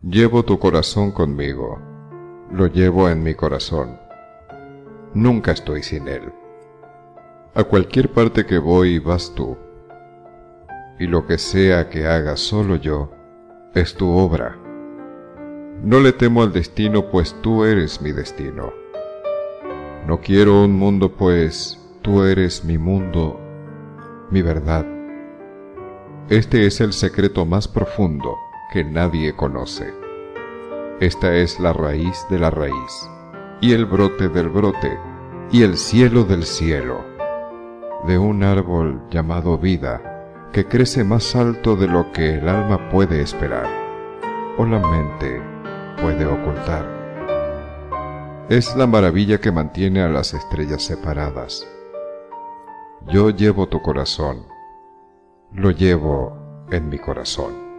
Llevo tu corazón conmigo, lo llevo en mi corazón. Nunca estoy sin él. A cualquier parte que voy vas tú, y lo que sea que haga solo yo, es tu obra. No le temo al destino, pues tú eres mi destino. No quiero un mundo, pues tú eres mi mundo, mi verdad. Este es el secreto más profundo que nadie conoce. Esta es la raíz de la raíz, y el brote del brote, y el cielo del cielo, de un árbol llamado vida, que crece más alto de lo que el alma puede esperar, o la mente puede ocultar. Es la maravilla que mantiene a las estrellas separadas. Yo llevo tu corazón, lo llevo en mi corazón.